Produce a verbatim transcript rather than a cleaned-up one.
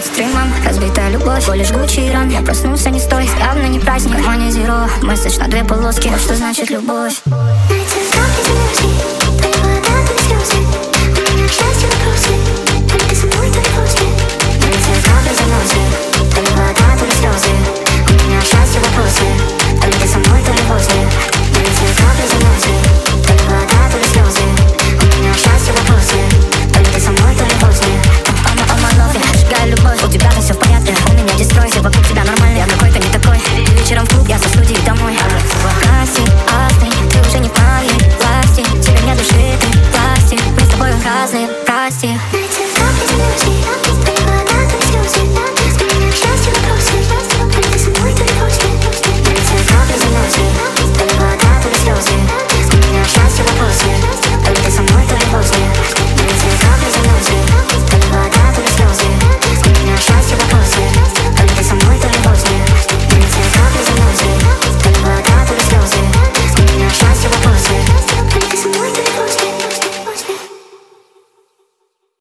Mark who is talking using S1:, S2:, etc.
S1: под стримом. Разбитая любовь, всего лишь Гуччи и ран. Я проснулся не стой, явно не праздник. Внимание зеро, месседж на две полоски. Вот что значит любовь.
S2: Счастье вопросы, только со мной, то ли после.